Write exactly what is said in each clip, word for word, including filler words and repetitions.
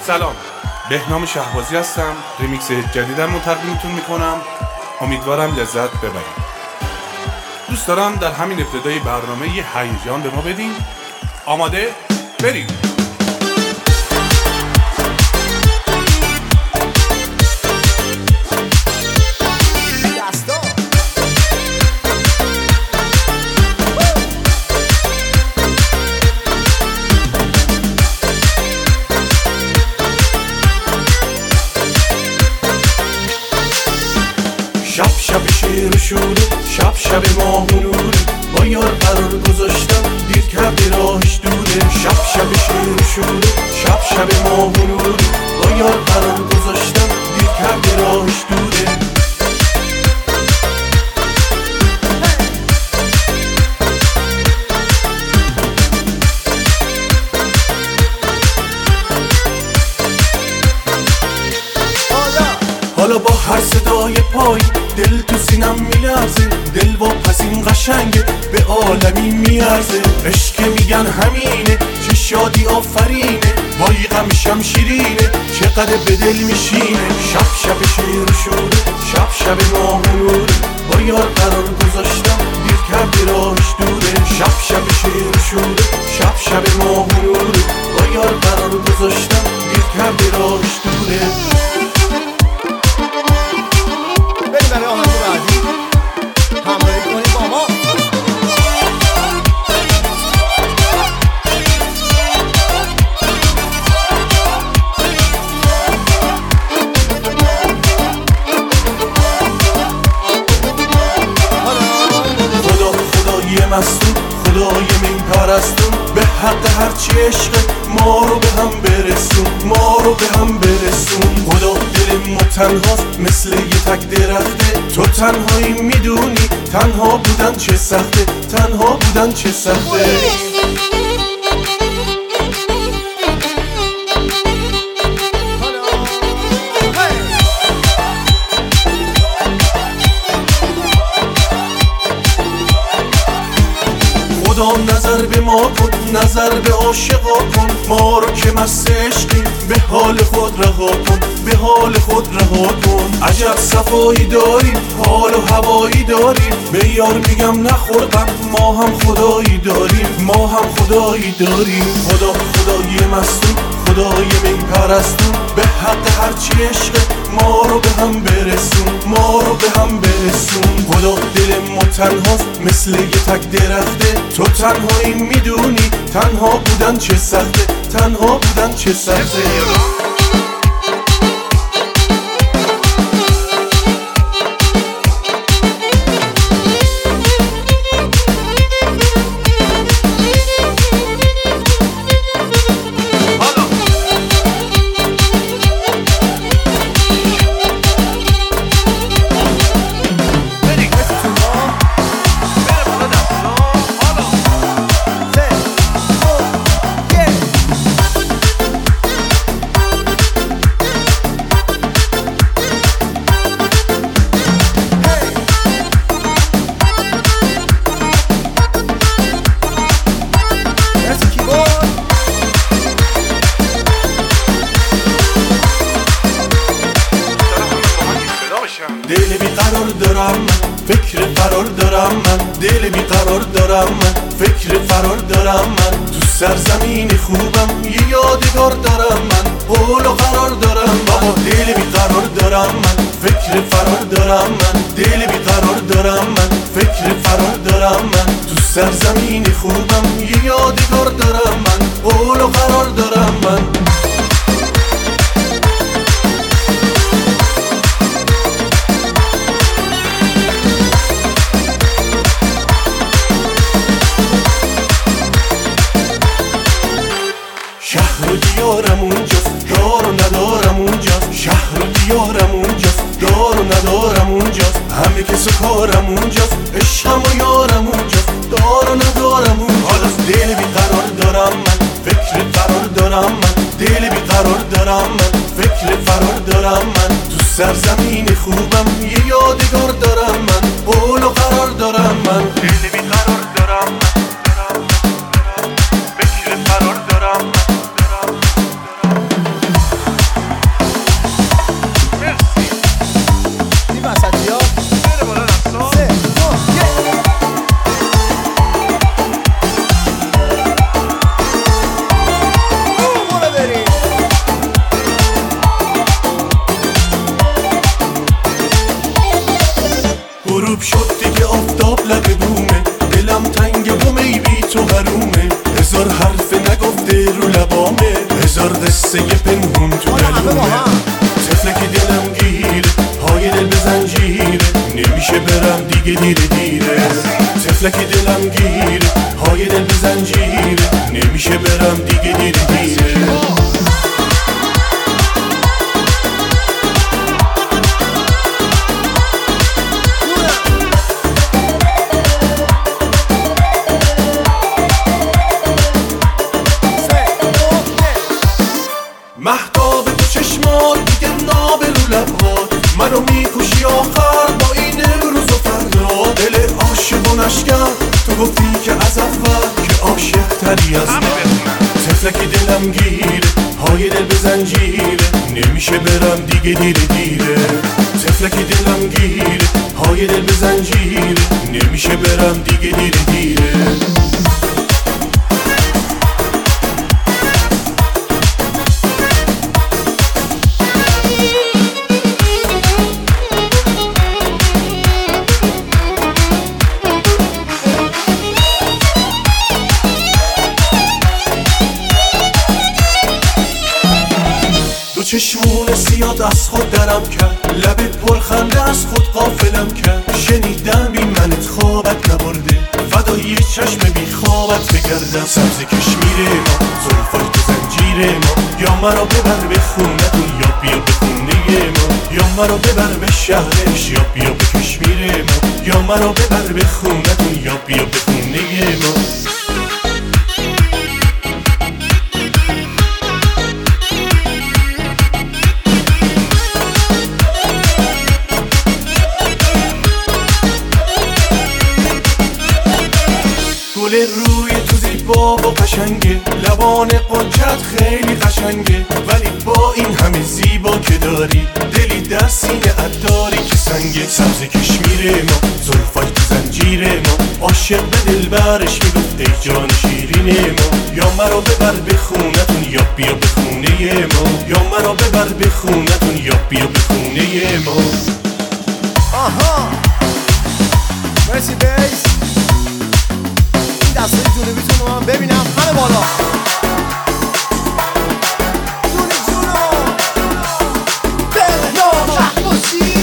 سلام، بهنام شهبازی هستم. ریمیکس جدیدم رو تقدیمتون میکنم. امیدوارم لذت ببرید. دوست دارم در همین ابتدای برنامه یه هیجان به ما بدین. آماده؟ بریم. شب شب شیر و شوره، شب شب ماه و نوره، با یار قرار گذاشتم دیر کرده راهش دوره. شب شب شیر و شوره، شب شب ماه و نوره، با یار قرار گذاشتم دیر کرده راهش دوره. حالا با هر صدای پای دل تو سینم میلرزه، دل با پسین قشنگه به عالمی میارزه. عشق میگن همینه، چه شادی آفرینه، وای غمشم شیرینه، چقدر به دل میشینه. شب شب شیر و شوره، شب شب ماه و نوره، با یار قرار گذاشتم دیر کرده راهش دوره. شب شب شیر و شوره، شب شب ماه و نوره، با یار قرار گذاشتم دیر کرده راهش دوره. برای آهنگ بعدی همراهی کنید با ما. خدا خدای مستون، خدای من پرستون، به حق هرچی عشق ما رو به هم برسون، ما رو به هم برسون. خدا دل ما تنهاست مثل یه تک درخته، تو تنهایی میدونی تنها بودن چه سخته، تنها بودن چه سخته. خدا نظر به ما کن، نظر به عاشقا کن، ما رو که مست عشقیم به حال خود رها کن، به حال خود رها کن. عجب صفایی داریم، حال و هوایی داریم، به یار میگم نخورقم، ما هم خدایی داریم، ما هم خدایی داریم. خدا خدای مستون، خدای من پرستون، به حق هرچی عشق ما رو به هم برسون، ما رو به هم برسون. خدا دل ما تنهاست مثل یه تک درخته، تو تنهایی میدونی تنها بودن چه سخته، تنها بودن چه سخته. دل بیقرار دارم من، فکر فرار دارم من، دل بیقرار دارم من، فکر فرار دارم من. تو سرزمین خوبم یه یادگار دارم من، قول و قرار دارم بابا. دل بیقرار دارم من، فکر فرار دارم من، دل بیقرار دارم من، فکر فرار دارم من. تو سرزمین خوبم یه یادگار دارم من، قول و قرار دارم من. شهر و دیارم اونجاست، دار و ندارم اونجاست، شهر و دیارم اونجاست، دار و ندارم اونجاست، همه کس و کارم اونجاست، عشقم و یارم اونجاست، دار و ندارم اونجاست. دل بیقرار دارم من، فکر فرار دارم من، دل بیقرار دارم من، فکر فرار دارم من. تو سرزمین خوبم یه یادگار دارم من، قول و قرار دارم من. دل بیقرار دارم من، فکر فرار دارم من. قصه پنهون تو دلونه تفلکی دلم گیره پای دل به زنجیره نمیشه برم دیگه دیره دیره تفلکی دلم گیره پای دل به زنجیره نمیشه برم دیگه دیره دیره مهتاب تو چشمات دیگه نابل و لبات منو میکشی آخر با این امروز و فردا دل عاشق و نشکن تو گفتی که از اول که عاشق تری از من تفلکی دلم گیره پای دل به زنجیره نمیشه برم دیگه دیره دیره تفلکی دلم گیره پای دل به زنجیره نمیشه برم دیگه دیره دیره چشمون سیاد از خود درم کرد لبت پرخنده از خود غافلم کرد شنیدم بی منت خوابت نبرده فدای چشم بی خوابت بگردم سبز کشمیر ما زلفای تو زنجیر ما یا مرا ببر به خونتون یا بیا به خونه ما یا مرا ببر به شهرش یا بیا به کشمیر ما یا مرا ببر به خونتون یا بیا به خونه ما گل روی تو زیبا و قشنگه لبان قنچت خیلی قشنگه ولی با این همه زیبا که داری دلی در سینه داری که سنگه سبز کشمیر ما زلفای تو زنجیر ما عاشق به دلبرش میگفت ای جان شیرین ما یا مرا ببر به خونتون یا بیا به خونه ما یا مرا ببر به خونتون یا بیا به خونه ما آها مرسی بیس دستای جنوبیتون رو من ببینم همه بالا جونی جونو بهنام شهبازی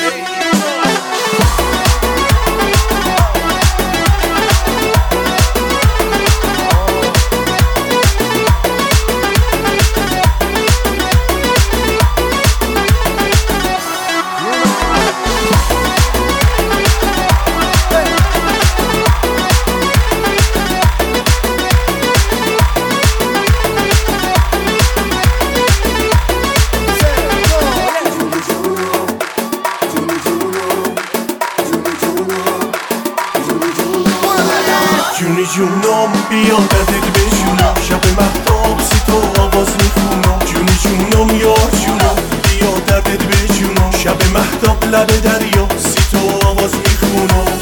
جونی جونم بیا دردت بشونم شب مهتاب سی تو آواز میخونم جونی جونم یار جونم بیا دردت بشونم شب مهتاب لب دریا سی تو آواز میخونم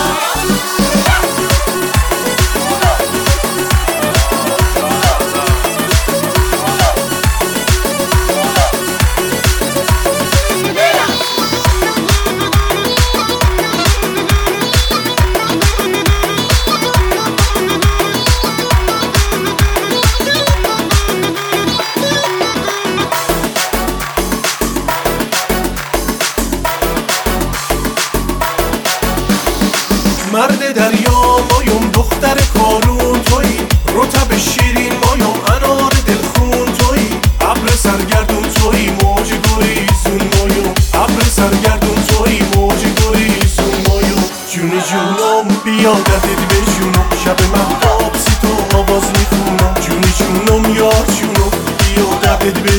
مرد دریا مایم دختر کارون تویی رطب شیرین مایم انار دلخون تویی ابر سرگردون تویی موج گریزون مایم ابر سرگردون تویی موج گریزون مایم جونی جونم بیا دردت بشونم شب مهتاب سی تو آواز میخونم جونی جونم یار جونم بیا دردت